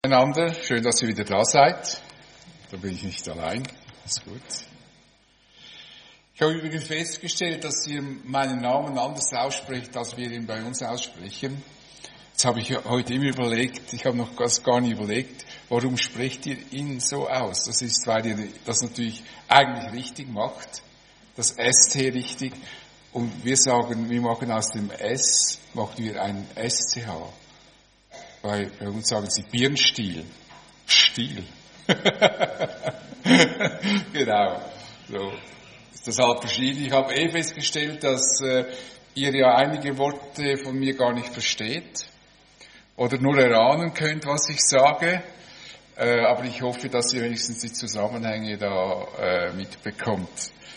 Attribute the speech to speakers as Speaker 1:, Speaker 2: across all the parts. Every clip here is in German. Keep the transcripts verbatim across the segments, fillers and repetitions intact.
Speaker 1: miteinander. Schön, dass ihr wieder da seid. Da bin ich nicht allein. Ist gut. Ich habe übrigens festgestellt, dass ihr meinen Namen anders aussprecht, als wir ihn bei uns aussprechen. Jetzt habe ich heute immer überlegt, ich habe noch gar nicht überlegt, warum sprecht ihr ihn so aus? Das ist, weil ihr das natürlich eigentlich richtig macht, das S T richtig. Und wir sagen, wir machen aus dem S, machen wir ein S C H. Bei, bei uns sagen sie Birnstiel. Stiel. Genau. So. Ist das halt verschieden. Ich habe eh festgestellt, dass äh, ihr ja einige Worte von mir gar nicht versteht. Oder nur erahnen könnt, was ich sage. Äh, aber ich hoffe, dass ihr wenigstens die Zusammenhänge da äh, mitbekommt.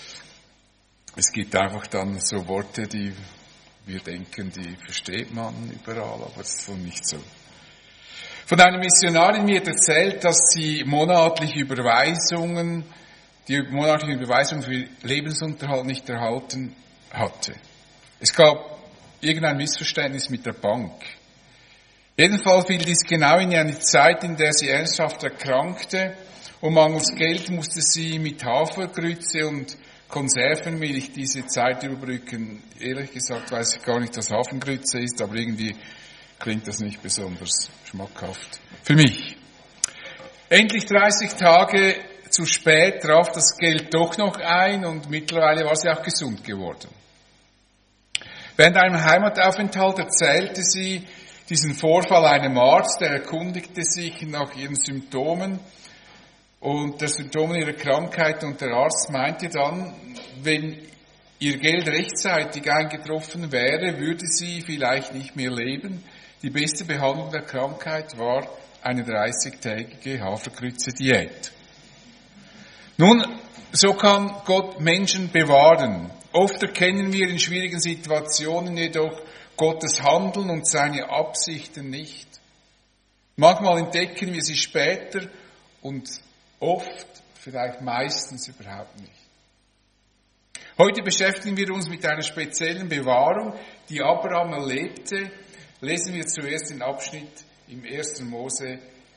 Speaker 1: Es gibt einfach dann so Worte, die wir denken, die versteht man überall, aber es ist wohl nicht so. Von einer Missionarin mir erzählt, dass sie monatliche Überweisungen, die monatliche Überweisungen für Lebensunterhalt nicht erhalten hatte. Es gab irgendein Missverständnis mit der Bank. Jedenfalls fiel dies genau in eine Zeit, in der sie ernsthaft erkrankte und mangels Geld musste sie mit Hafergrütze und Konservenmilch diese Zeit überbrücken. Ehrlich gesagt weiß ich gar nicht, was Hafengrütze ist, aber irgendwie klingt das nicht besonders schmackhaft für mich. Endlich dreißig Tage zu spät traf das Geld doch noch ein und mittlerweile war sie auch gesund geworden. Während einem Heimataufenthalt erzählte sie diesen Vorfall einem Arzt, der erkundigte sich nach ihren Symptomen und der Symptome ihrer Krankheit, und der Arzt meinte dann, wenn ihr Geld rechtzeitig eingetroffen wäre, würde sie vielleicht nicht mehr leben. Die beste Behandlung der Krankheit war eine dreißigtägige Hafergrütze-Diät. Nun, so kann Gott Menschen bewahren. Oft erkennen wir in schwierigen Situationen jedoch Gottes Handeln und seine Absichten nicht. Manchmal entdecken wir sie später und oft, vielleicht meistens überhaupt nicht. Heute beschäftigen wir uns mit einer speziellen Bewahrung, die Abraham erlebte. Lesen wir zuerst den Abschnitt im ersten Mose,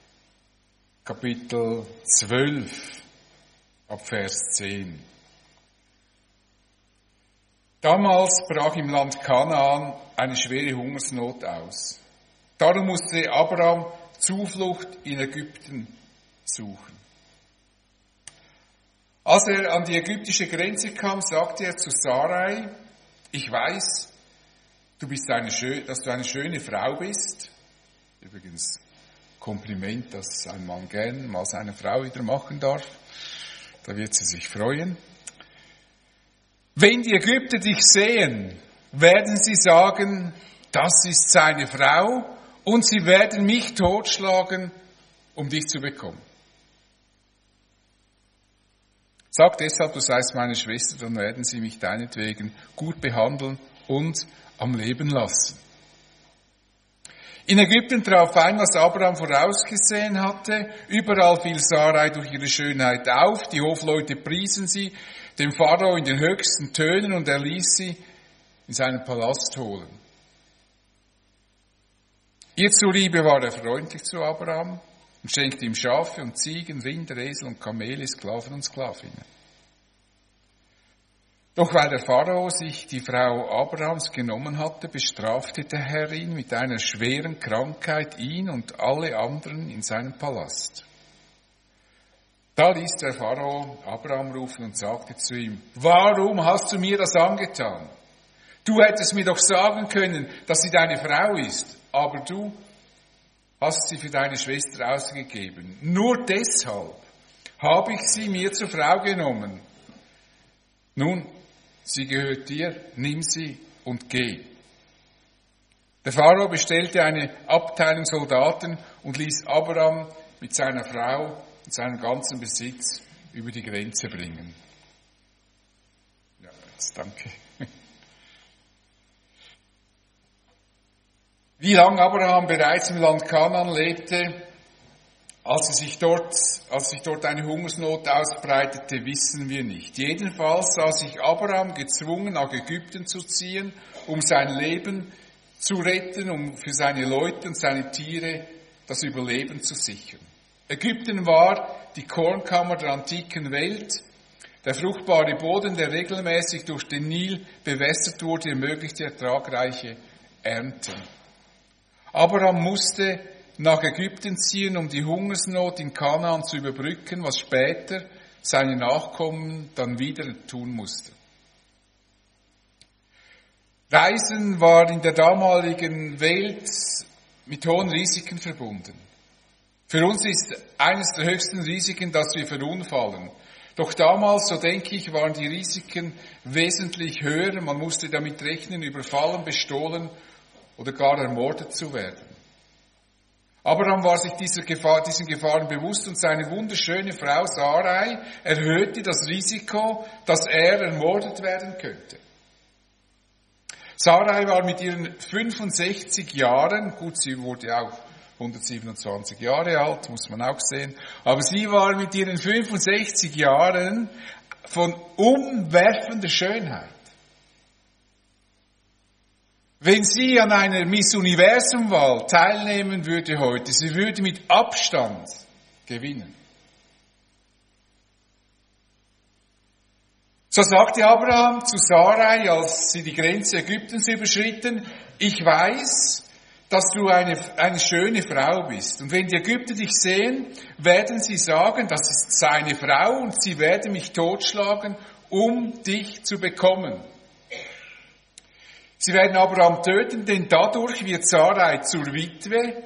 Speaker 1: Kapitel zwölf, ab Vers zehn. Damals brach im Land Kanaan eine schwere Hungersnot aus. Darum musste Abraham Zuflucht in Ägypten suchen. Als er an die ägyptische Grenze kam, sagte er zu Sarai, ich weiß, du bist eine schön, dass du eine schöne Frau bist. Übrigens Kompliment, das ein Mann gern mal seine Frau wieder machen darf. Da wird sie sich freuen. Wenn die Ägypter dich sehen, werden sie sagen, das ist seine Frau, und sie werden mich totschlagen, um dich zu bekommen. Sag deshalb, du seist meine Schwester, dann werden sie mich deinetwegen gut behandeln und am Leben lassen. In Ägypten traf ein, was Abraham vorausgesehen hatte. Überall fiel Sarai durch ihre Schönheit auf. Die Hofleute priesen sie, dem Pharao in den höchsten Tönen, und er ließ sie in seinen Palast holen. Ihr zuliebe war er freundlich zu Abraham und schenkte ihm Schafe und Ziegen, Rinder, Esel und Kamele, Sklaven und Sklavinnen. Doch weil der Pharao sich die Frau Abrahams genommen hatte, bestrafte der Herr ihn mit einer schweren Krankheit, ihn und alle anderen in seinem Palast. Da ließ der Pharao Abraham rufen und sagte zu ihm, warum hast du mir das angetan? Du hättest mir doch sagen können, dass sie deine Frau ist, aber du hast sie für deine Schwester ausgegeben. Nur deshalb habe ich sie mir zur Frau genommen. Nun, sie gehört dir, nimm sie und geh. Der Pharao bestellte eine Abteilung Soldaten und ließ Abraham mit seiner Frau und seinem ganzen Besitz über die Grenze bringen. Ja, jetzt danke. Wie lange Abraham bereits im Land Kanaan lebte, als sich dort, als sich dort eine Hungersnot ausbreitete, wissen wir nicht. Jedenfalls sah sich Abraham gezwungen, nach Ägypten zu ziehen, um sein Leben zu retten, um für seine Leute und seine Tiere das Überleben zu sichern. Ägypten war die Kornkammer der antiken Welt. Der fruchtbare Boden, der regelmäßig durch den Nil bewässert wurde, ermöglichte ertragreiche Ernten. Abraham musste nach Ägypten ziehen, um die Hungersnot in Kanaan zu überbrücken, was später seine Nachkommen dann wieder tun mussten. Reisen war in der damaligen Welt mit hohen Risiken verbunden. Für uns ist eines der höchsten Risiken, dass wir verunfallen. Doch damals, so denke ich, waren die Risiken wesentlich höher. Man musste damit rechnen, überfallen, bestohlen oder gar ermordet zu werden. Abraham war sich dieser Gefahr, diesen Gefahren bewusst und seine wunderschöne Frau Sarai erhöhte das Risiko, dass er ermordet werden könnte. Sarai war mit ihren fünfundsechzig Jahren, gut, sie wurde auch hundertsiebenundzwanzig Jahre alt, muss man auch sehen, aber sie war mit ihren fünfundsechzig Jahren von umwerfender Schönheit. Wenn sie an einer Miss Universum-Wahl teilnehmen würde heute, sie würde mit Abstand gewinnen. So sagte Abraham zu Sarai, als sie die Grenze Ägyptens überschritten, ich weiß, dass du eine, eine schöne Frau bist. Und wenn die Ägypter dich sehen, werden sie sagen, das ist seine Frau und sie werden mich totschlagen, um dich zu bekommen. Sie werden Abraham töten, denn dadurch wird Sarai zur Witwe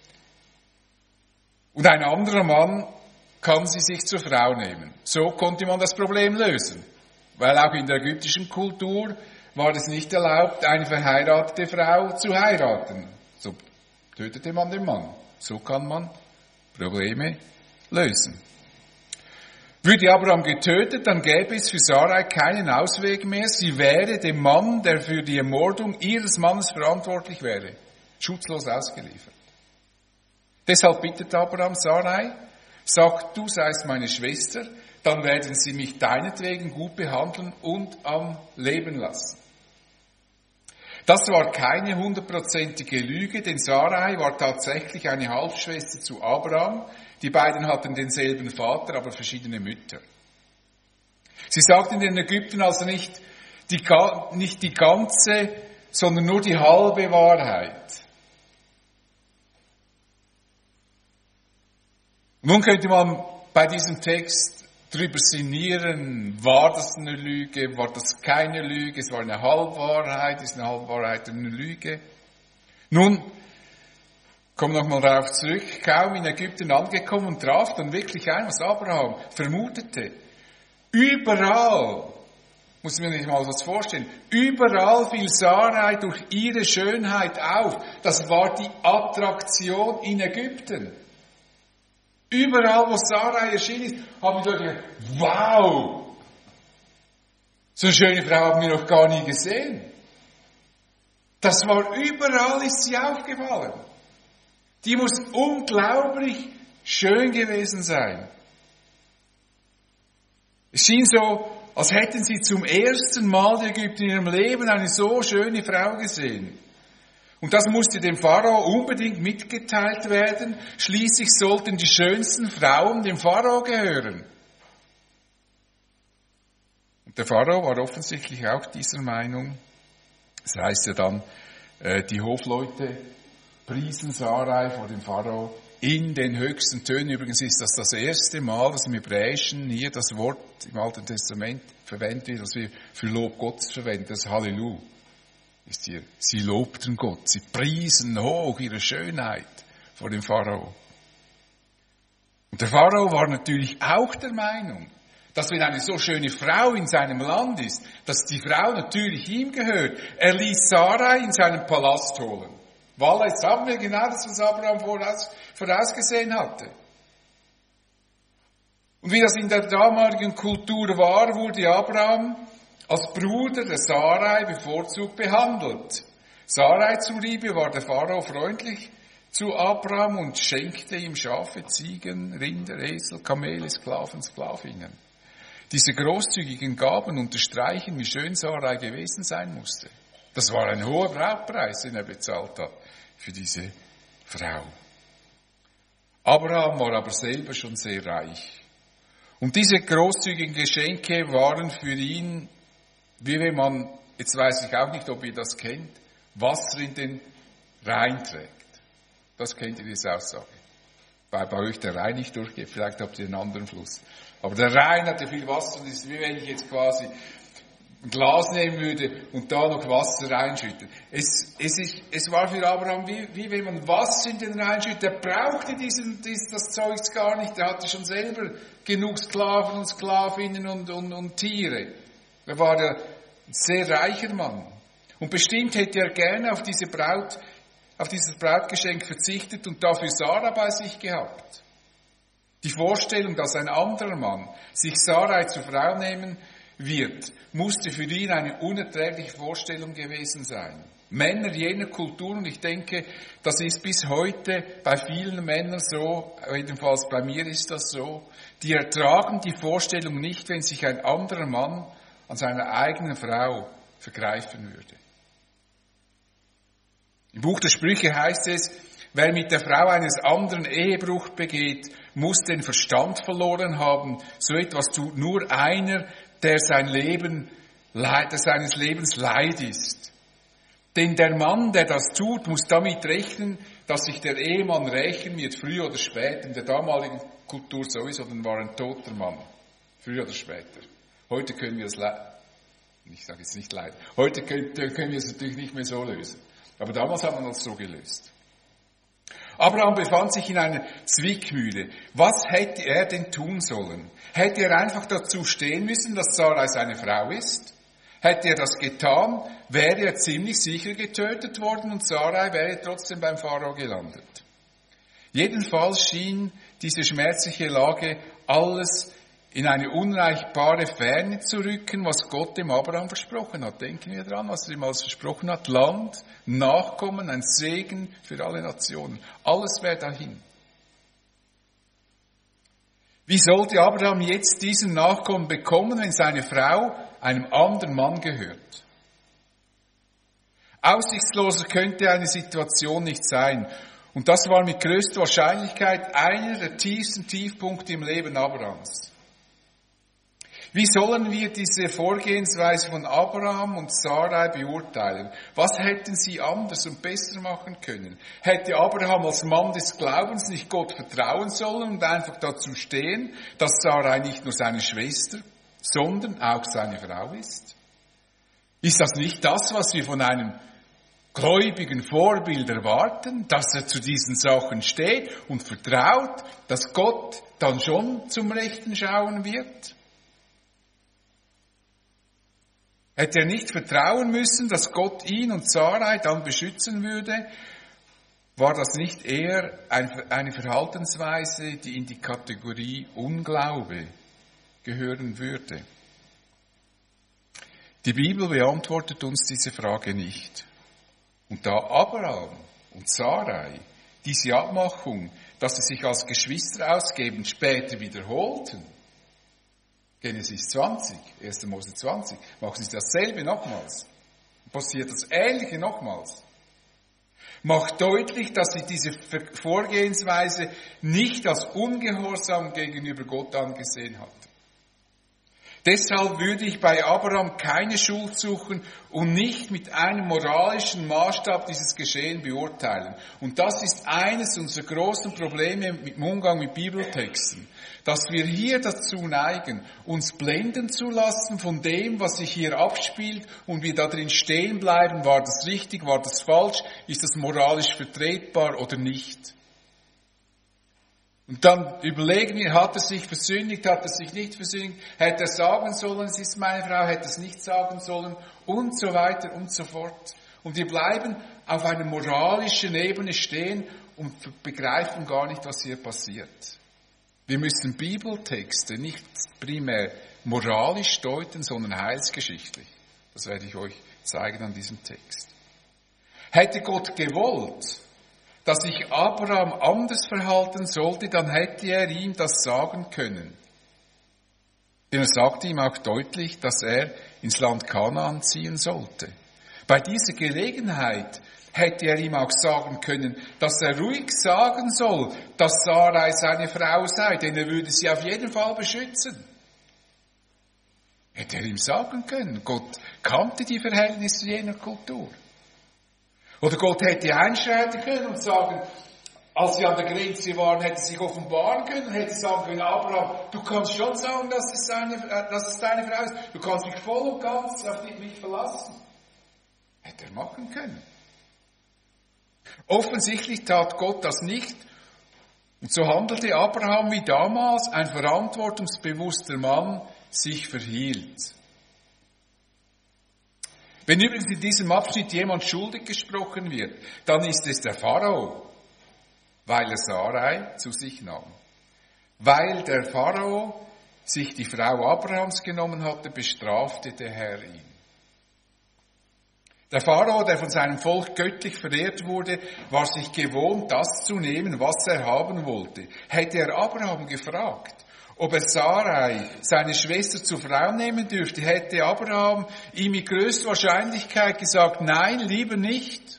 Speaker 1: und ein anderer Mann kann sie sich zur Frau nehmen. So konnte man das Problem lösen, weil auch in der ägyptischen Kultur war es nicht erlaubt, eine verheiratete Frau zu heiraten. So tötete man den Mann. So kann man Probleme lösen. Würde Abraham getötet, dann gäbe es für Sarai keinen Ausweg mehr. Sie wäre dem Mann, der für die Ermordung ihres Mannes verantwortlich wäre, schutzlos ausgeliefert. Deshalb bittet Abraham Sarai, sagt, du seist meine Schwester, dann werden sie mich deinetwegen gut behandeln und am Leben lassen. Das war keine hundertprozentige Lüge, denn Sarai war tatsächlich eine Halbschwester zu Abraham. Die beiden hatten denselben Vater, aber verschiedene Mütter. Sie sagten den Ägyptern also nicht die, nicht die ganze, sondern nur die halbe Wahrheit. Nun könnte man bei diesem Text drüber sinnieren, war das eine Lüge, war das keine Lüge, es war eine Halbwahrheit, ist eine Halbwahrheit eine Lüge? Nun, komm noch mal darauf zurück, kaum in Ägypten angekommen und traf dann wirklich ein, was Abraham vermutete. Überall, muss man sich mal was vorstellen, überall fiel Sarai durch ihre Schönheit auf. Das war die Attraktion in Ägypten. Überall, wo Sarai erschienen ist, haben die Leute gedacht, wow, so eine schöne Frau haben wir noch gar nie gesehen. Das war überall, ist sie aufgefallen. Die muss unglaublich schön gewesen sein. Es schien so, als hätten sie zum ersten Mal in Ägypten in ihrem Leben eine so schöne Frau gesehen. Und das musste dem Pharao unbedingt mitgeteilt werden. Schließlich sollten die schönsten Frauen dem Pharao gehören. Und der Pharao war offensichtlich auch dieser Meinung. Das heißt ja dann, die Hofleute priesen Sarai vor dem Pharao in den höchsten Tönen. Übrigens ist das das erste Mal, dass im Hebräischen hier das Wort im Alten Testament verwendet wird, das wir für Lob Gottes verwenden, das Halleluja. Ist hier, sie lobten Gott, sie priesen hoch ihre Schönheit vor dem Pharao. Und der Pharao war natürlich auch der Meinung, dass wenn eine so schöne Frau in seinem Land ist, dass die Frau natürlich ihm gehört. Er ließ Sarai in seinen Palast holen. Weil jetzt haben wir genau das, was Abraham voraus, vorausgesehen hatte. Und wie das in der damaligen Kultur war, wurde Abraham als Bruder der Sarai bevorzugt behandelt. Sarai zuliebe war der Pharao freundlich zu Abraham und schenkte ihm Schafe, Ziegen, Rinder, Esel, Kamele, Sklaven, Sklavinnen. Diese großzügigen Gaben unterstreichen, wie schön Sarai gewesen sein musste. Das war ein hoher Brautpreis, den er bezahlt hat für diese Frau. Abraham war aber selber schon sehr reich. Und diese großzügigen Geschenke waren für ihn, wie wenn man, jetzt weiß ich auch nicht, ob ihr das kennt, Wasser in den Rhein trägt. Das kennt ihr, diese Aussage. Weil bei euch der Rhein nicht durchgeht, vielleicht habt ihr einen anderen Fluss. Aber der Rhein hat ja viel Wasser und es ist wie wenn ich jetzt quasi ein Glas nehmen würde und da noch Wasser reinschütten. Es, es, ist, es war für Abraham wie, wie wenn man Wasser in den Rhein schüttet. Der brauchte diesen, dies, das Zeugs gar nicht. Der hatte schon selber genug Sklaven und Sklavinnen und, und, und Tiere. Er war ein sehr reicher Mann. Und bestimmt hätte er gerne auf diese Braut, auf dieses Brautgeschenk verzichtet und dafür Sarah bei sich gehabt. Die Vorstellung, dass ein anderer Mann sich Sarai zur Frau nehmen wird, musste für ihn eine unerträgliche Vorstellung gewesen sein. Männer jener Kultur, und ich denke, das ist bis heute bei vielen Männern so, jedenfalls bei mir ist das so, die ertragen die Vorstellung nicht, wenn sich ein anderer Mann an seiner eigenen Frau vergreifen würde. Im Buch der Sprüche heißt es, wer mit der Frau eines anderen Ehebruch begeht, muss den Verstand verloren haben. So etwas tut nur einer, der sein Leben, der seines Lebens Leid ist. Denn der Mann, der das tut, muss damit rechnen, dass sich der Ehemann rächen wird, früher oder später. In der damaligen Kultur sowieso, dann war ein toter Mann. Früher oder später. Heute können wir es leiden. Ich sage jetzt nicht leiden. Heute können, können wir es natürlich nicht mehr so lösen. Aber damals hat man das so gelöst. Abraham befand sich in einer Zwickmühle. Was hätte er denn tun sollen? Hätte er einfach dazu stehen müssen, dass Sarai seine Frau ist? Hätte er das getan, wäre er ziemlich sicher getötet worden und Sarai wäre trotzdem beim Pharao gelandet. Jedenfalls schien diese schmerzliche Lage alles in eine unerreichbare Ferne zu rücken, was Gott dem Abraham versprochen hat. Denken wir dran, was er ihm alles versprochen hat. Land, Nachkommen, ein Segen für alle Nationen. Alles wäre dahin. Wie sollte Abraham jetzt diesen Nachkommen bekommen, wenn seine Frau einem anderen Mann gehört? Aussichtsloser könnte eine Situation nicht sein. Und das war mit größter Wahrscheinlichkeit einer der tiefsten Tiefpunkte im Leben Abrahams. Wie sollen wir diese Vorgehensweise von Abraham und Sarai beurteilen? Was hätten sie anders und besser machen können? Hätte Abraham als Mann des Glaubens nicht Gott vertrauen sollen und einfach dazu stehen, dass Sarai nicht nur seine Schwester, sondern auch seine Frau ist? Ist das nicht das, was wir von einem gläubigen Vorbild erwarten, dass er zu diesen Sachen steht und vertraut, dass Gott dann schon zum Rechten schauen wird? Hätte er nicht vertrauen müssen, dass Gott ihn und Sarai dann beschützen würde, war das nicht eher eine Verhaltensweise, die in die Kategorie Unglaube gehören würde? Die Bibel beantwortet uns diese Frage nicht. Und da Abraham und Sarai diese Abmachung, dass sie sich als Geschwister ausgeben, später wiederholten, Genesis zwanzig, erster Mose zwanzig, machen sie dasselbe nochmals. Passiert das Ähnliche nochmals. Macht deutlich, dass sie diese Vorgehensweise nicht als ungehorsam gegenüber Gott angesehen hat. Deshalb würde ich bei Abraham keine Schuld suchen und nicht mit einem moralischen Maßstab dieses Geschehen beurteilen. Und das ist eines unserer großen Probleme mit dem Umgang mit Bibeltexten, dass wir hier dazu neigen, uns blenden zu lassen von dem, was sich hier abspielt und wir da drin stehen bleiben, war das richtig, war das falsch, ist das moralisch vertretbar oder nicht. Und dann überlegen wir, hat er sich versündigt, hat er sich nicht versündigt, hätte er sagen sollen, es ist meine Frau, hätte er es nicht sagen sollen und so weiter und so fort. Und wir bleiben auf einer moralischen Ebene stehen und begreifen gar nicht, was hier passiert. Wir müssen Bibeltexte nicht primär moralisch deuten, sondern heilsgeschichtlich. Das werde ich euch zeigen an diesem Text. Hätte Gott gewollt, dass sich Abraham anders verhalten sollte, dann hätte er ihm das sagen können. Denn er sagte ihm auch deutlich, dass er ins Land Kanaan ziehen sollte. Bei dieser Gelegenheit hätte er ihm auch sagen können, dass er ruhig sagen soll, dass Sarai seine Frau sei, denn er würde sie auf jeden Fall beschützen. Hätte er ihm sagen können. Gott kannte die Verhältnisse jener Kultur. Oder Gott hätte einschreiten können und sagen, als sie an der Grenze waren, hätte sich offenbaren können und hätte sagen können, Abraham, du kannst schon sagen, dass es, seine, dass es deine Frau ist. Du kannst mich voll und ganz auf mich verlassen. Hätte er machen können. Offensichtlich tat Gott das nicht. Und so handelte Abraham wie damals ein verantwortungsbewusster Mann sich verhielt. Wenn übrigens in diesem Abschnitt jemand schuldig gesprochen wird, dann ist es der Pharao, weil er Sarai zu sich nahm. Weil der Pharao sich die Frau Abrahams genommen hatte, bestrafte der Herr ihn. Der Pharao, der von seinem Volk göttlich verehrt wurde, war sich gewohnt, das zu nehmen, was er haben wollte. Hätte er Abraham gefragt, ob er Sarai, seine Schwester, zur Frau nehmen dürfte, hätte Abraham ihm mit größter Wahrscheinlichkeit gesagt, nein, lieber nicht.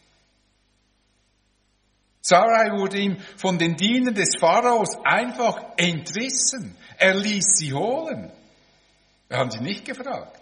Speaker 1: Sarai wurde ihm von den Dienern des Pharaos einfach entrissen. Er ließ sie holen. Wir haben sie nicht gefragt.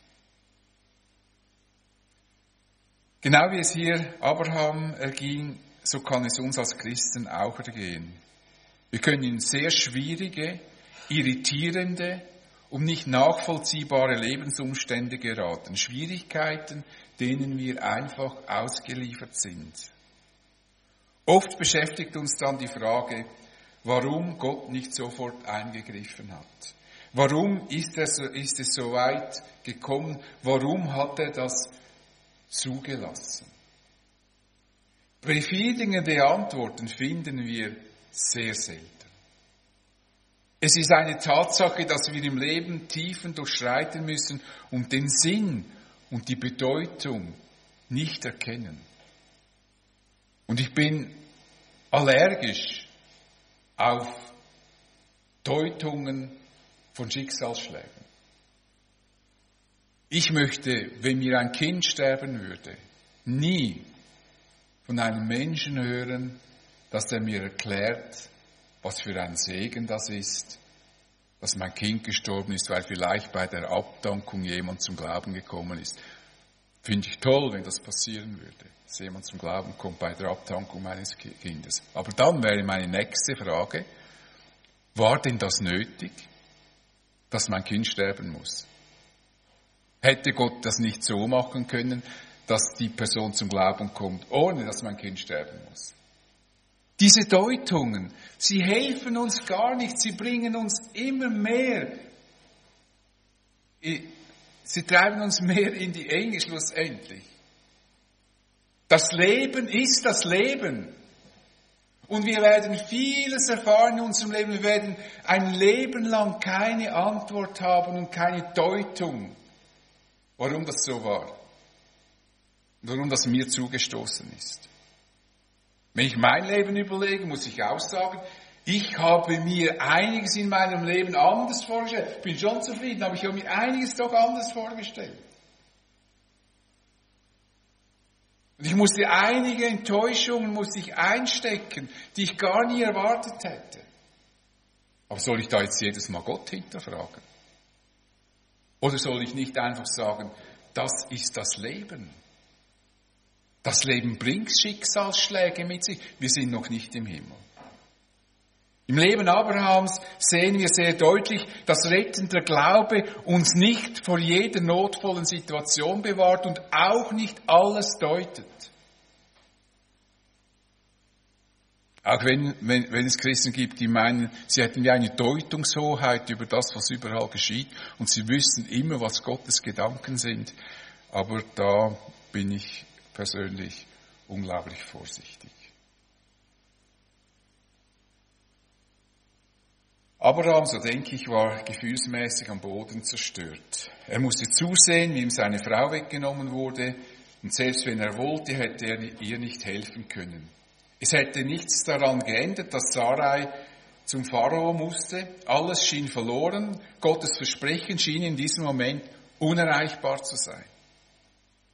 Speaker 1: Genau wie es hier Abraham erging, so kann es uns als Christen auch ergehen. Wir können in sehr schwierige, irritierende und nicht nachvollziehbare Lebensumstände geraten. Schwierigkeiten, denen wir einfach ausgeliefert sind. Oft beschäftigt uns dann die Frage, warum Gott nicht sofort eingegriffen hat. Warum ist, er so, ist es so weit gekommen? Warum hat er das zugelassen? Befriedigende Antworten finden wir sehr selten. Es ist eine Tatsache, dass wir im Leben Tiefen durchschreiten müssen und den Sinn und die Bedeutung nicht erkennen. Und ich bin allergisch auf Deutungen von Schicksalsschlägen. Ich möchte, wenn mir ein Kind sterben würde, nie von einem Menschen hören, dass er mir erklärt, was für ein Segen das ist, dass mein Kind gestorben ist, weil vielleicht bei der Abdankung jemand zum Glauben gekommen ist. Finde ich toll, wenn das passieren würde, dass jemand zum Glauben kommt bei der Abdankung meines Kindes. Aber dann wäre meine nächste Frage, war denn das nötig, dass mein Kind sterben muss? Hätte Gott das nicht so machen können, dass die Person zum Glauben kommt, ohne dass mein Kind sterben muss? Diese Deutungen, sie helfen uns gar nicht, sie bringen uns immer mehr, sie treiben uns mehr in die Enge schlussendlich. Das Leben ist das Leben. Und wir werden vieles erfahren in unserem Leben, wir werden ein Leben lang keine Antwort haben und keine Deutung, warum das so war, warum das mir zugestoßen ist. Wenn ich mein Leben überlege, muss ich auch sagen, ich habe mir einiges in meinem Leben anders vorgestellt. Ich bin schon zufrieden, aber ich habe mir einiges doch anders vorgestellt. Und ich musste einige Enttäuschungen musste ich einstecken, die ich gar nie erwartet hätte. Aber soll ich da jetzt jedes Mal Gott hinterfragen? Oder soll ich nicht einfach sagen, das ist das Leben? Das Leben bringt Schicksalsschläge mit sich. Wir sind noch nicht im Himmel. Im Leben Abrahams sehen wir sehr deutlich, dass rettender Glaube uns nicht vor jeder notvollen Situation bewahrt und auch nicht alles deutet. Auch wenn, wenn, wenn es Christen gibt, die meinen, sie hätten ja eine Deutungshoheit über das, was überall geschieht und sie wüssten immer, was Gottes Gedanken sind. Aber da bin ich persönlich unglaublich vorsichtig. Abraham, so denke ich, war gefühlsmäßig am Boden zerstört. Er musste zusehen, wie ihm seine Frau weggenommen wurde, und selbst wenn er wollte, hätte er ihr nicht helfen können. Es hätte nichts daran geändert, dass Sarai zum Pharao musste. Alles schien verloren. Gottes Versprechen schien in diesem Moment unerreichbar zu sein.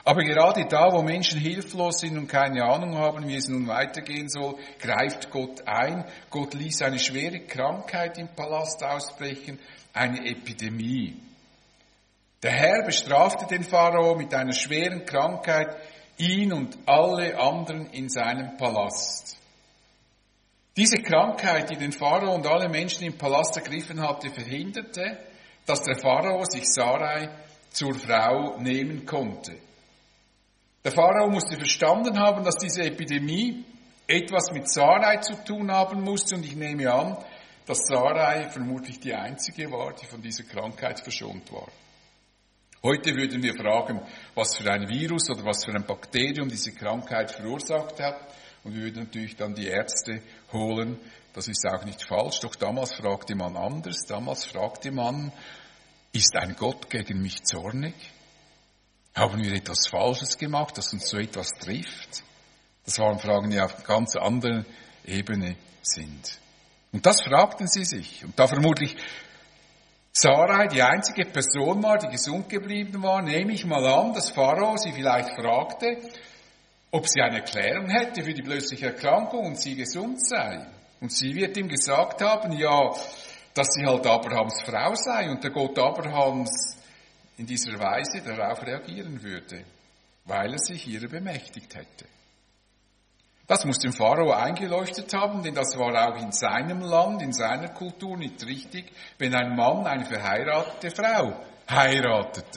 Speaker 1: Aber gerade da, wo Menschen hilflos sind und keine Ahnung haben, wie es nun weitergehen soll, greift Gott ein. Gott ließ eine schwere Krankheit im Palast ausbrechen, eine Epidemie. Der Herr bestrafte den Pharao mit einer schweren Krankheit, ihn und alle anderen in seinem Palast. Diese Krankheit, die den Pharao und alle Menschen im Palast ergriffen hatte, verhinderte, dass der Pharao sich Sarai zur Frau nehmen konnte. Der Pharao musste verstanden haben, dass diese Epidemie etwas mit Sarai zu tun haben musste, und ich nehme an, dass Sarai vermutlich die einzige war, die von dieser Krankheit verschont war. Heute würden wir fragen, was für ein Virus oder was für ein Bakterium diese Krankheit verursacht hat, und wir würden natürlich dann die Ärzte holen. Das ist auch nicht falsch, doch damals fragte man anders. Damals fragte man, ist ein Gott gegen mich zornig? Haben wir etwas Falsches gemacht, das uns so etwas trifft? Das waren Fragen, die auf ganz anderer Ebene sind. Und das fragten sie sich. Und da vermutlich Sarai die einzige Person war, die gesund geblieben war, nehme ich mal an, dass Pharao sie vielleicht fragte, ob sie eine Erklärung hätte für die plötzliche Erkrankung und sie gesund sei. Und sie wird ihm gesagt haben, ja, dass sie halt Abrahams Frau sei und der Gott Abrahams in dieser Weise darauf reagieren würde, weil er sich ihrer bemächtigt hätte. Das muss dem Pharao eingeleuchtet haben, denn das war auch in seinem Land, in seiner Kultur nicht richtig, wenn ein Mann eine verheiratete Frau heiratete.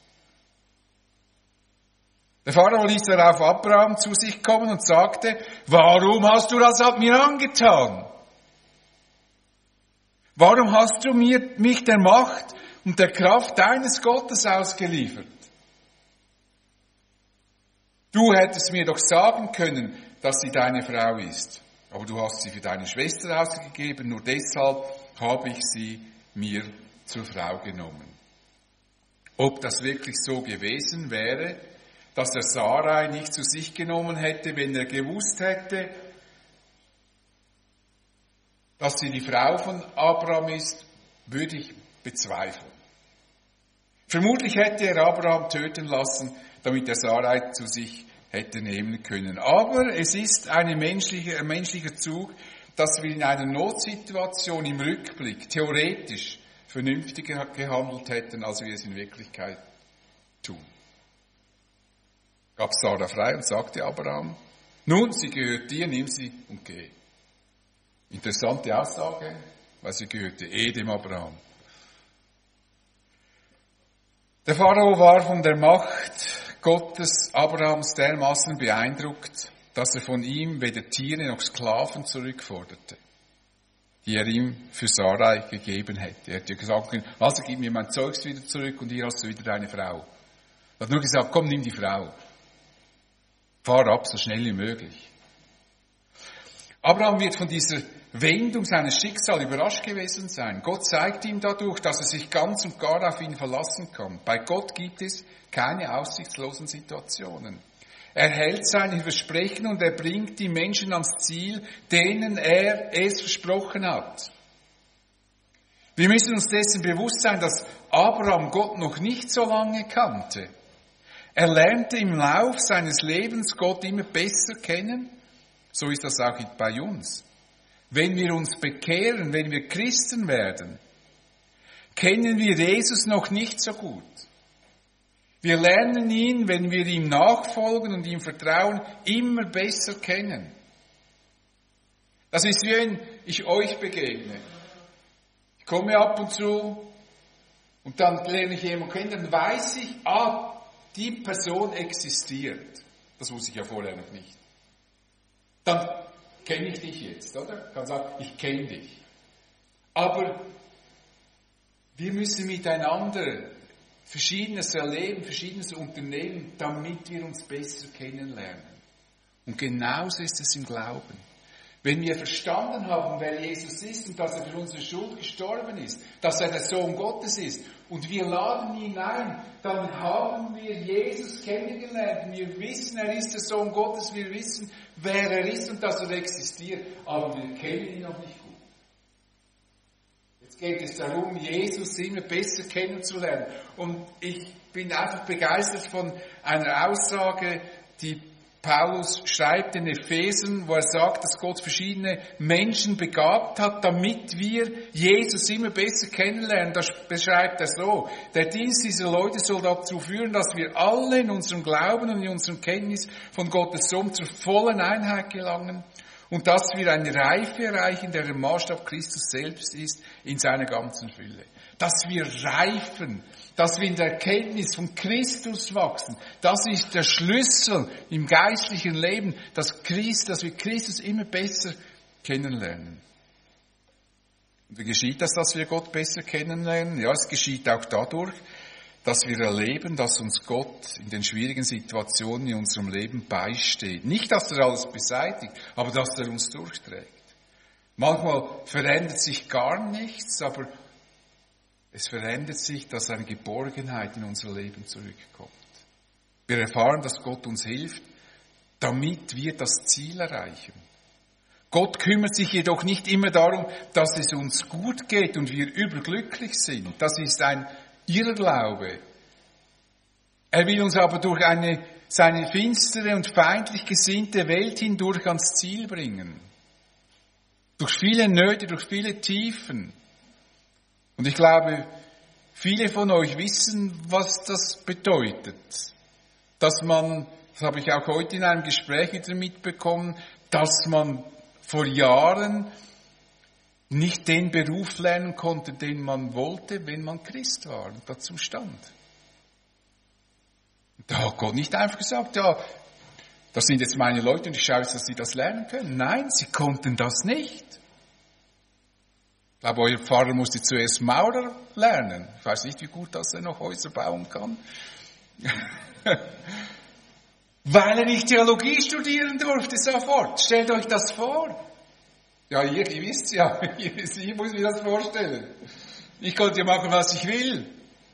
Speaker 1: Der Pharao ließ darauf Abraham zu sich kommen und sagte, warum hast du das mir angetan? Warum hast du mir, mich der Macht und der Kraft deines Gottes ausgeliefert? Du hättest mir doch sagen können, dass sie deine Frau ist. Aber du hast sie für deine Schwester ausgegeben, nur deshalb habe ich sie mir zur Frau genommen. Ob das wirklich so gewesen wäre, dass er Sarai nicht zu sich genommen hätte, wenn er gewusst hätte, dass sie die Frau von Abraham ist, würde ich bezweifeln. Vermutlich hätte er Abraham töten lassen, damit er Sarai zu sich hätte nehmen können. Aber es ist eine menschliche, ein menschlicher Zug, dass wir in einer Notsituation im Rückblick theoretisch vernünftiger gehandelt hätten, als wir es in Wirklichkeit tun. Gab Sarah frei und sagte Abraham, nun, sie gehört dir, nimm sie und geh. Interessante Aussage, weil sie gehörte eh dem Abraham. Der Pharao war von der Macht Gottes Abrahams dermaßen beeindruckt, dass er von ihm weder Tiere noch Sklaven zurückforderte, die er ihm für Sarai gegeben hätte. Er hätte gesagt, also gib mir mein Zeugs wieder zurück und hier hast du wieder deine Frau. Er hat nur gesagt, komm, nimm die Frau. Fahr ab, so schnell wie möglich. Abraham wird von dieser Wendung seines Schicksals überrascht gewesen sein. Gott zeigt ihm dadurch, dass er sich ganz und gar auf ihn verlassen kann. Bei Gott gibt es keine aussichtslosen Situationen. Er hält seine Versprechen und er bringt die Menschen ans Ziel, denen er es versprochen hat. Wir müssen uns dessen bewusst sein, dass Abraham Gott noch nicht so lange kannte. Er lernte im Lauf seines Lebens Gott immer besser kennen. So ist das auch bei uns. Wenn wir uns bekehren, wenn wir Christen werden, kennen wir Jesus noch nicht so gut. Wir lernen ihn, wenn wir ihm nachfolgen und ihm vertrauen, immer besser kennen. Das ist wie wenn ich euch begegne. Ich komme ab und zu und dann lerne ich jemanden kennen, dann weiß ich, ah, die Person existiert. Das wusste ich ja vorher noch nicht. Dann kenne ich dich jetzt, oder? Ich kann sagen, ich kenne dich. Aber wir müssen miteinander Verschiedenes erleben, Verschiedenes unternehmen, damit wir uns besser kennenlernen. Und genauso ist es im Glauben. Wenn wir verstanden haben, wer Jesus ist und dass er für unsere Schuld gestorben ist, dass er der Sohn Gottes ist und wir laden ihn ein, dann haben wir Jesus kennengelernt. Wir wissen, er ist der Sohn Gottes, wir wissen, wer er ist und dass er existiert, aber wir kennen ihn noch nicht gut. Jetzt geht es darum, Jesus immer besser kennenzulernen. Und ich bin einfach begeistert von einer Aussage, die Paulus schreibt in Ephesern, wo er sagt, dass Gott verschiedene Menschen begabt hat, damit wir Jesus immer besser kennenlernen. Das beschreibt er so. Der Dienst dieser Leute soll dazu führen, dass wir alle in unserem Glauben und in unserem Kenntnis von Gottes Sohn zur vollen Einheit gelangen und dass wir eine Reife erreichen, der der Maßstab Christus selbst ist, in seiner ganzen Fülle. Dass wir reifen, dass wir in der Erkenntnis von Christus wachsen. Das ist der Schlüssel im geistlichen Leben, dass, Christ, dass wir Christus immer besser kennenlernen. Und wie geschieht das, dass wir Gott besser kennenlernen? Ja, es geschieht auch dadurch, dass wir erleben, dass uns Gott in den schwierigen Situationen in unserem Leben beisteht. Nicht, dass er alles beseitigt, aber dass er uns durchträgt. Manchmal verändert sich gar nichts, aber es verändert sich, dass eine Geborgenheit in unser Leben zurückkommt. Wir erfahren, dass Gott uns hilft, damit wir das Ziel erreichen. Gott kümmert sich jedoch nicht immer darum, dass es uns gut geht und wir überglücklich sind. Das ist ein Irrglaube. Er will uns aber durch eine, seine finstere und feindlich gesinnte Welt hindurch ans Ziel bringen. Durch viele Nöte, durch viele Tiefen. Und ich glaube, viele von euch wissen, was das bedeutet. Dass man, das habe ich auch heute in einem Gespräch wieder mitbekommen, dass man vor Jahren nicht den Beruf lernen konnte, den man wollte, wenn man Christ war und dazu stand. Da hat Gott nicht einfach gesagt, ja, das sind jetzt meine Leute und ich schaue jetzt, dass sie das lernen können. Nein, sie konnten das nicht. Ich glaube, euer Pfarrer musste zuerst Maurer lernen. Ich weiß nicht, wie gut dass er noch Häuser bauen kann. Weil er nicht Theologie studieren durfte sofort. Stellt euch das vor. Ja, ihr, ihr wisst ja, ich muss mir das vorstellen. Ich konnte ja machen, was ich will.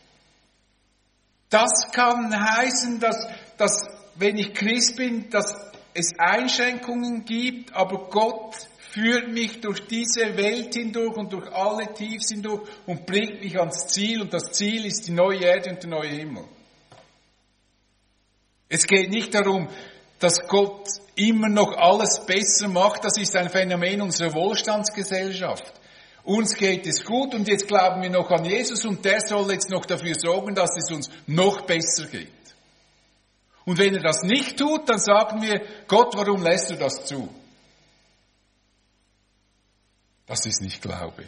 Speaker 1: Das kann heißen, dass, dass wenn ich Christ bin, dass es Einschränkungen gibt, aber Gott führt mich durch diese Welt hindurch und durch alle Tiefs hindurch und bringt mich ans Ziel. Und das Ziel ist die neue Erde und der neue Himmel. Es geht nicht darum, dass Gott immer noch alles besser macht. Das ist ein Phänomen unserer Wohlstandsgesellschaft. Uns geht es gut und jetzt glauben wir noch an Jesus und der soll jetzt noch dafür sorgen, dass es uns noch besser geht. Und wenn er das nicht tut, dann sagen wir, Gott, warum lässt du das zu? Das ist nicht Glaube.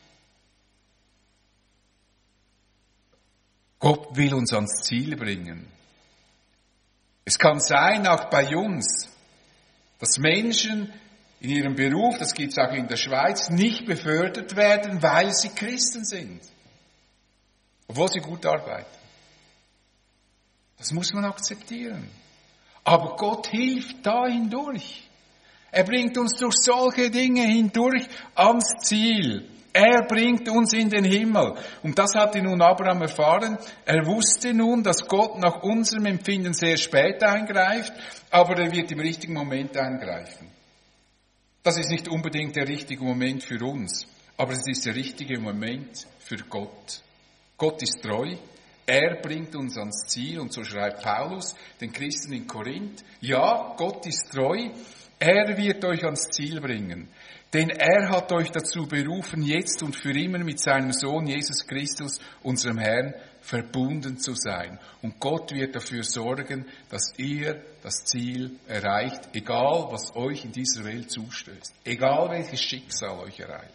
Speaker 1: Gott will uns ans Ziel bringen. Es kann sein, auch bei uns, dass Menschen in ihrem Beruf, das gibt es auch in der Schweiz, nicht befördert werden, weil sie Christen sind. Obwohl sie gut arbeiten. Das muss man akzeptieren. Aber Gott hilft da hindurch. Er bringt uns durch solche Dinge hindurch ans Ziel. Er bringt uns in den Himmel. Und das hatte nun Abraham erfahren. Er wusste nun, dass Gott nach unserem Empfinden sehr spät eingreift, aber er wird im richtigen Moment eingreifen. Das ist nicht unbedingt der richtige Moment für uns, aber es ist der richtige Moment für Gott. Gott ist treu. Er bringt uns ans Ziel. Und so schreibt Paulus den Christen in Korinth. Ja, Gott ist treu. Er wird euch ans Ziel bringen. Denn er hat euch dazu berufen, jetzt und für immer mit seinem Sohn Jesus Christus, unserem Herrn, verbunden zu sein. Und Gott wird dafür sorgen, dass ihr das Ziel erreicht, egal was euch in dieser Welt zustößt. Egal welches Schicksal euch erreicht.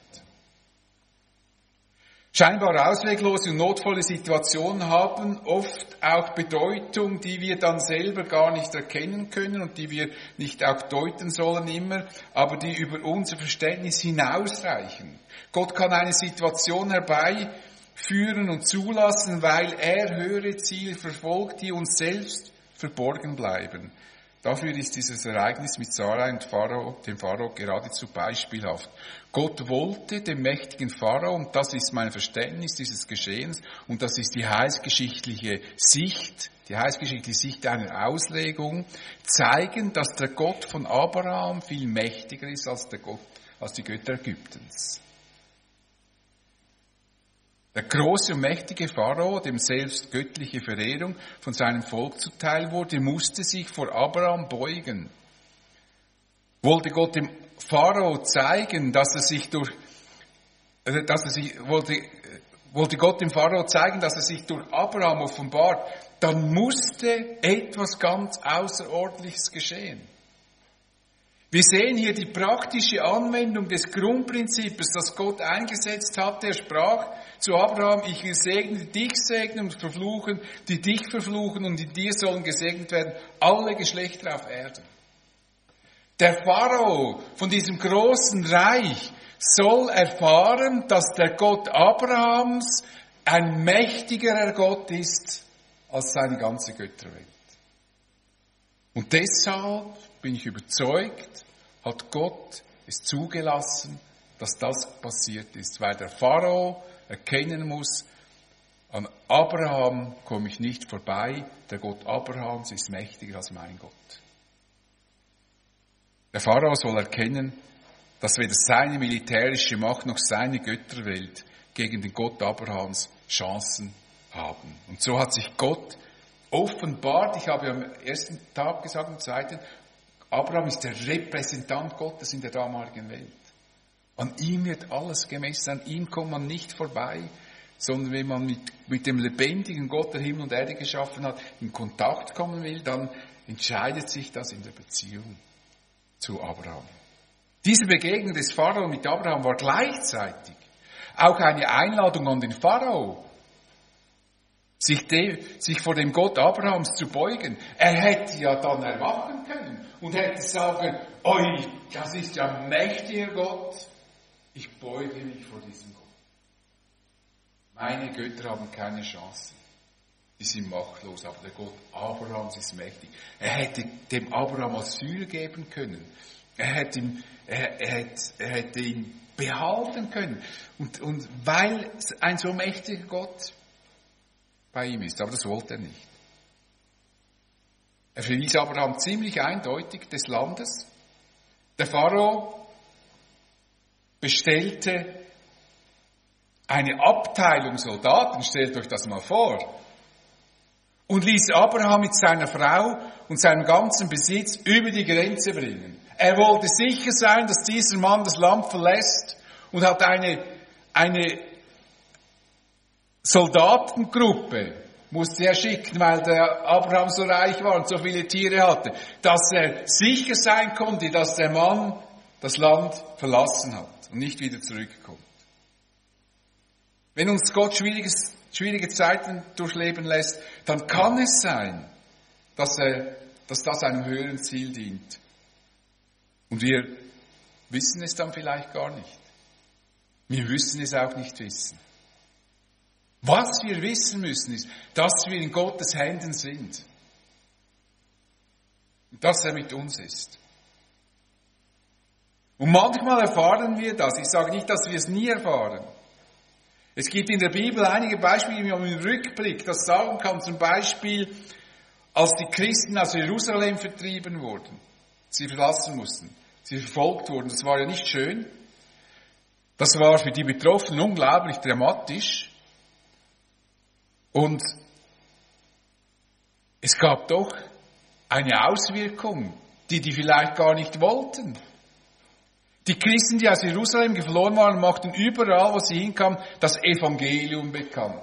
Speaker 1: Scheinbar ausweglose und notvolle Situationen haben oft auch Bedeutung, die wir dann selber gar nicht erkennen können und die wir nicht auch deuten sollen immer, aber die über unser Verständnis hinausreichen. Gott kann eine Situation herbeiführen und zulassen, weil er höhere Ziele verfolgt, die uns selbst verborgen bleiben. Dafür ist dieses Ereignis mit Sarai und Pharao, dem Pharao geradezu beispielhaft. Gott wollte dem mächtigen Pharao, und das ist mein Verständnis dieses Geschehens, und das ist die heilsgeschichtliche Sicht, die heilsgeschichtliche Sicht einer Auslegung, zeigen, dass der Gott von Abraham viel mächtiger ist als der Gott, als die Götter Ägyptens. Der große und mächtige Pharao, dem selbst göttliche Verehrung von seinem Volk zuteil wurde, musste sich vor Abraham beugen. Wollte Gott dem Pharao zeigen, dass er sich durch, dass er sich, wollte, wollte Gott dem Pharao zeigen, dass er sich durch Abraham offenbart, dann musste etwas ganz Außerordentliches geschehen. Wir sehen hier die praktische Anwendung des Grundprinzips, das Gott eingesetzt hat. Er sprach zu Abraham, ich will segnen, die dich segnen und verfluchen, die dich verfluchen, und in dir sollen gesegnet werden alle Geschlechter auf Erden. Der Pharao von diesem großen Reich soll erfahren, dass der Gott Abrahams ein mächtigerer Gott ist als seine ganze Götterwelt. Und deshalb bin ich überzeugt, hat Gott es zugelassen, dass das passiert ist, weil der Pharao erkennen muss, an Abraham komme ich nicht vorbei, der Gott Abrahams ist mächtiger als mein Gott. Der Pharao soll erkennen, dass weder seine militärische Macht noch seine Götterwelt gegen den Gott Abrahams Chancen haben. Und so hat sich Gott offenbart. Ich habe am ersten Tag gesagt, am zweiten, Abraham ist der Repräsentant Gottes in der damaligen Welt. An ihm wird alles gemessen, an ihm kommt man nicht vorbei, sondern wenn man mit, mit dem lebendigen Gott, der Himmel und Erde geschaffen hat, in Kontakt kommen will, dann entscheidet sich das in der Beziehung zu Abraham. Diese Begegnung des Pharao mit Abraham war gleichzeitig auch eine Einladung an den Pharao, sich, de, sich vor dem Gott Abrahams zu beugen. Er hätte ja dann erwachen können und hätte sagen, oi, das ist ja ein mächtiger Gott, ich beuge mich vor diesem Gott. Meine Götter haben keine Chance. Die sind machtlos, aber der Gott Abrahams ist mächtig. Er hätte dem Abraham Asyl geben können. Er hätte, ihm, er, er hätte, er hätte ihn behalten können. Und, und weil ein so mächtiger Gott bei ihm ist, aber das wollte er nicht. Er verwies Abraham ziemlich eindeutig des Landes. Der Pharao bestellte eine Abteilung Soldaten, stellt euch das mal vor, und ließ Abraham mit seiner Frau und seinem ganzen Besitz über die Grenze bringen. Er wollte sicher sein, dass dieser Mann das Land verlässt, und hat eine, eine Soldatengruppe musste er schicken, weil der Abraham so reich war und so viele Tiere hatte, dass er sicher sein konnte, dass der Mann das Land verlassen hat und nicht wieder zurückkommt. Wenn uns Gott schwieriges, schwierige Zeiten durchleben lässt, dann kann es sein, dass, er, dass das einem höheren Ziel dient. Und wir wissen es dann vielleicht gar nicht. Wir müssen es auch nicht wissen. Was wir wissen müssen, ist, dass wir in Gottes Händen sind. Und dass er mit uns ist. Und manchmal erfahren wir das. Ich sage nicht, dass wir es nie erfahren. Es gibt in der Bibel einige Beispiele, wie man im Rückblick das sagen kann. Zum Beispiel, als die Christen aus Jerusalem vertrieben wurden. Sie verlassen mussten. Sie verfolgt wurden. Das war ja nicht schön. Das war für die Betroffenen unglaublich dramatisch. Und es gab doch eine Auswirkung, die die vielleicht gar nicht wollten. Die Christen, die aus Jerusalem geflohen waren, machten überall, wo sie hinkamen, das Evangelium bekannt.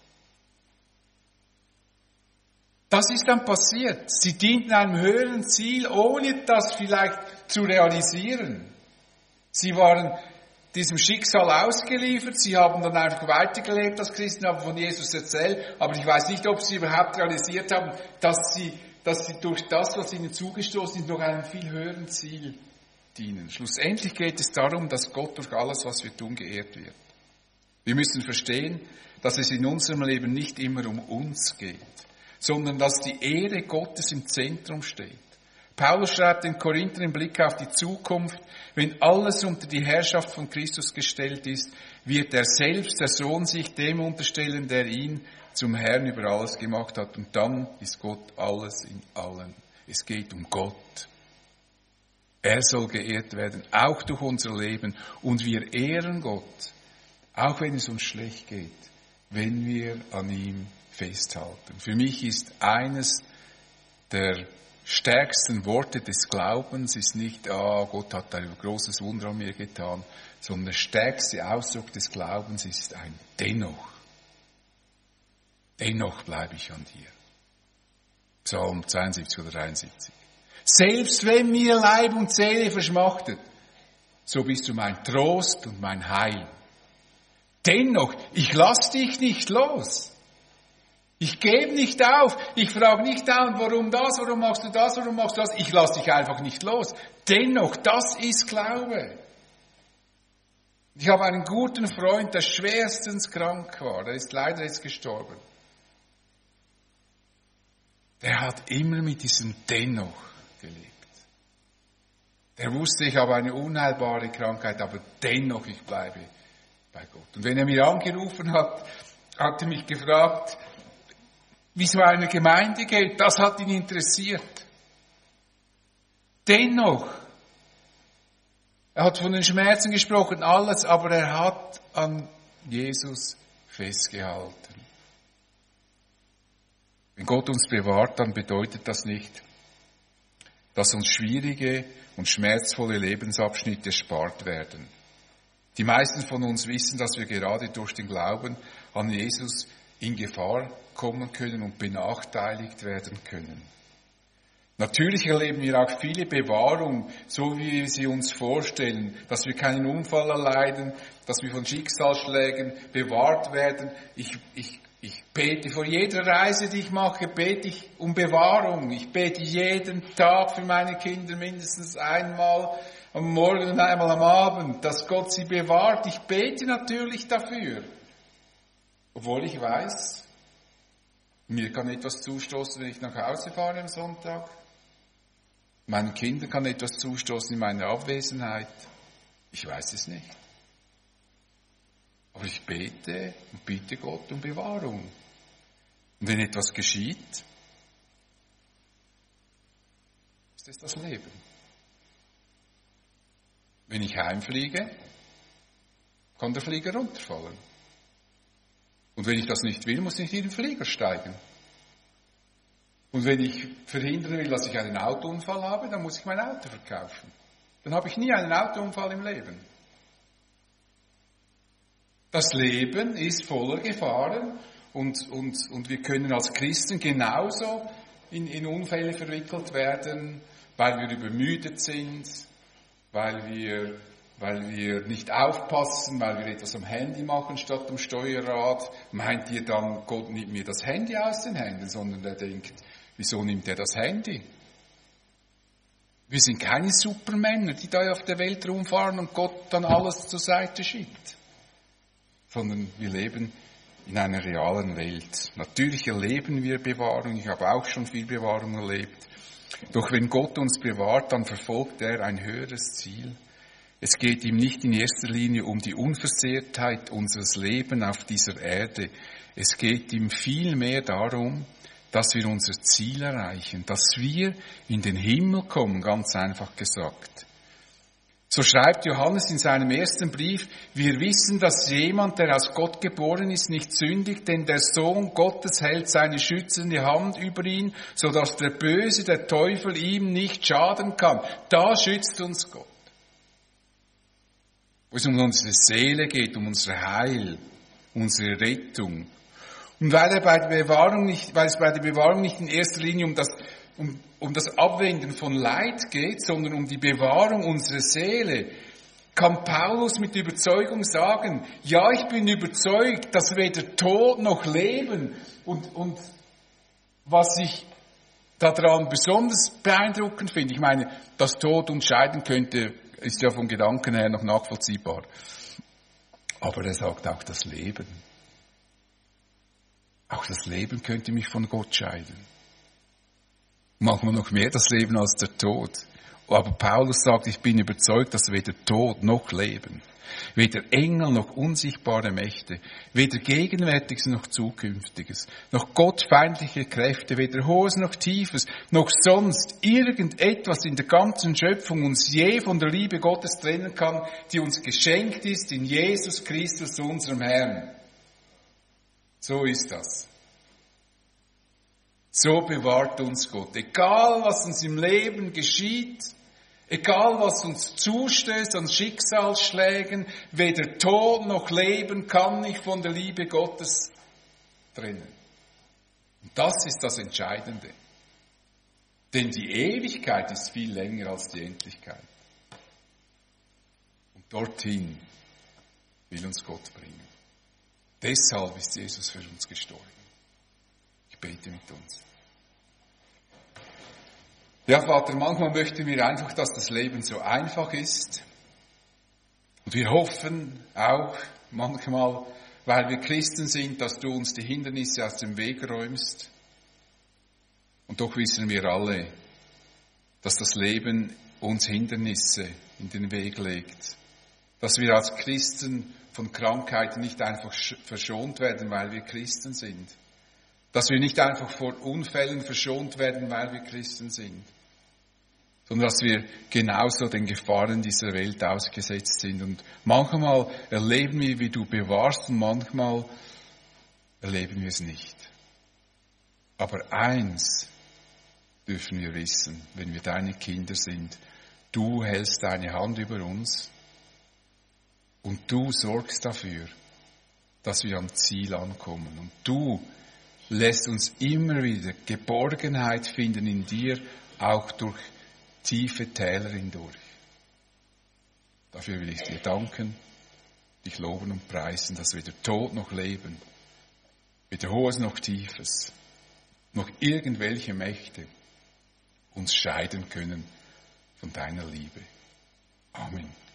Speaker 1: Das ist dann passiert. Sie dienten einem höheren Ziel, ohne das vielleicht zu realisieren. Sie waren diesem Schicksal ausgeliefert. Sie haben dann einfach weitergelebt als Christen, haben von Jesus erzählt. Aber ich weiß nicht, ob sie überhaupt realisiert haben, dass sie, dass sie durch das, was ihnen zugestoßen ist, noch einem viel höheren Ziel dienen. Schlussendlich geht es darum, dass Gott durch alles, was wir tun, geehrt wird. Wir müssen verstehen, dass es in unserem Leben nicht immer um uns geht, sondern dass die Ehre Gottes im Zentrum steht. Paulus schreibt den Korinthern im Blick auf die Zukunft, wenn alles unter die Herrschaft von Christus gestellt ist, wird er selbst, der Sohn, sich dem unterstellen, der ihn zum Herrn über alles gemacht hat. Und dann ist Gott alles in allen. Es geht um Gott. Er soll geehrt werden, auch durch unser Leben. Und wir ehren Gott, auch wenn es uns schlecht geht. wenn wir an ihm festhalten. Für mich ist eines der stärksten Worte des Glaubens ist nicht, ah, Gott hat ein großes Wunder an mir getan, sondern der stärkste Ausdruck des Glaubens ist ein Dennoch. Dennoch bleibe ich an dir. Psalm zweiundsiebzig oder dreiundsiebzig. Selbst wenn mir Leib und Seele verschmachtet, so bist du mein Trost und mein Heil. Dennoch, ich lass dich nicht los. Ich gebe nicht auf. Ich frage nicht dauernd, warum das, warum machst du das, warum machst du das. Ich lass dich einfach nicht los. Dennoch, das ist Glaube. Ich habe einen guten Freund, der schwerstens krank war. Der ist leider jetzt gestorben. Der hat immer mit diesem Dennoch gelebt. Der wusste, ich habe eine unheilbare Krankheit, aber dennoch, ich bleibe bei Gott. Und wenn er mir angerufen hat, hat er mich gefragt, wie es einer Gemeinde geht. Das hat ihn interessiert. Dennoch, er hat von den Schmerzen gesprochen, alles, aber er hat an Jesus festgehalten. Wenn Gott uns bewahrt, dann bedeutet das nicht, dass uns schwierige und schmerzvolle Lebensabschnitte erspart werden. Die meisten von uns wissen, dass wir gerade durch den Glauben an Jesus in Gefahr kommen können und benachteiligt werden können. Natürlich erleben wir auch viele Bewahrung, so wie wir sie uns vorstellen, dass wir keinen Unfall erleiden, dass wir von Schicksalsschlägen bewahrt werden. Ich, ich, ich bete vor jeder Reise, die ich mache, bete ich um Bewahrung. Ich bete jeden Tag für meine Kinder mindestens einmal am Morgen und einmal am Abend, dass Gott sie bewahrt. Ich bete natürlich dafür, obwohl ich weiß, mir kann etwas zustoßen, wenn ich nach Hause fahre am Sonntag. Meinen Kindern kann etwas zustoßen in meiner Abwesenheit. Ich weiß es nicht. Aber ich bete und bitte Gott um Bewahrung. Und wenn etwas geschieht, ist es das Leben. Wenn ich heimfliege, kann der Flieger runterfallen. Und wenn ich das nicht will, muss ich nicht in den Flieger steigen. Und wenn ich verhindern will, dass ich einen Autounfall habe, dann muss ich mein Auto verkaufen. Dann habe ich nie einen Autounfall im Leben. Das Leben ist voller Gefahren und, und, und wir können als Christen genauso in, in Unfälle verwickelt werden, weil wir übermüdet sind, weil wir, weil wir nicht aufpassen, weil wir etwas am Handy machen statt am Steuerrad. Meint ihr dann, Gott nimmt mir das Handy aus den Händen, sondern er denkt, wieso nimmt er das Handy? Wir sind keine Supermänner, die da auf der Welt rumfahren und Gott dann alles zur Seite schiebt. Sondern wir leben in einer realen Welt. Natürlich erleben wir Bewahrung, ich habe auch schon viel Bewahrung erlebt. Doch wenn Gott uns bewahrt, dann verfolgt er ein höheres Ziel. Es geht ihm nicht in erster Linie um die Unversehrtheit unseres Lebens auf dieser Erde. Es geht ihm vielmehr darum, dass wir unser Ziel erreichen, dass wir in den Himmel kommen, ganz einfach gesagt. So schreibt Johannes in seinem ersten Brief, wir wissen, dass jemand, der aus Gott geboren ist, nicht sündigt, denn der Sohn Gottes hält seine schützende Hand über ihn, sodass der Böse, der Teufel, ihm nicht schaden kann. Da schützt uns Gott. Wo es um unsere Seele geht, um unser Heil, unsere Rettung. Und weil, er bei der Bewahrung nicht, weil es bei der Bewahrung nicht in erster Linie um das, um, um das Abwenden von Leid geht, sondern um die Bewahrung unserer Seele, kann Paulus mit Überzeugung sagen, ja, ich bin überzeugt, dass weder Tod noch Leben und, und was ich daran besonders beeindruckend finde, ich meine, dass Tod uns scheiden könnte, ist ja vom Gedanken her noch nachvollziehbar. Aber er sagt auch das Leben. Auch das Leben könnte mich von Gott scheiden. Manchmal noch mehr das Leben als der Tod. Aber Paulus sagt, ich bin überzeugt, dass weder Tod noch Leben, weder Engel noch unsichtbare Mächte, weder Gegenwärtiges noch Zukünftiges, noch gottfeindliche Kräfte, weder Hohes noch Tiefes, noch sonst irgendetwas in der ganzen Schöpfung uns je von der Liebe Gottes trennen kann, die uns geschenkt ist in Jesus Christus, unserem Herrn. So ist das. So bewahrt uns Gott. Egal, was uns im Leben geschieht, egal, was uns zustößt an Schicksalsschlägen, weder Tod noch Leben kann mich von der Liebe Gottes trennen. Und das ist das Entscheidende. Denn die Ewigkeit ist viel länger als die Endlichkeit. Und dorthin will uns Gott bringen. Deshalb ist Jesus für uns gestorben. Ich bete mit uns. Ja, Vater, manchmal möchten wir einfach, dass das Leben so einfach ist. Und wir hoffen auch manchmal, weil wir Christen sind, dass du uns die Hindernisse aus dem Weg räumst. Und doch wissen wir alle, dass das Leben uns Hindernisse in den Weg legt. Dass wir als Christen von Krankheiten nicht einfach verschont werden, weil wir Christen sind. Dass wir nicht einfach vor Unfällen verschont werden, weil wir Christen sind. Sondern dass wir genauso den Gefahren dieser Welt ausgesetzt sind. Und manchmal erleben wir, wie du bewahrst, und manchmal erleben wir es nicht. Aber eins dürfen wir wissen, wenn wir deine Kinder sind: Du hältst deine Hand über uns und du sorgst dafür, dass wir am Ziel ankommen. Und du lässt uns immer wieder Geborgenheit finden in dir, auch durch tiefe Täler hindurch. Dafür will ich dir danken, dich loben und preisen, dass weder Tod noch Leben, weder Hohes noch Tiefes, noch irgendwelche Mächte uns scheiden können von deiner Liebe. Amen.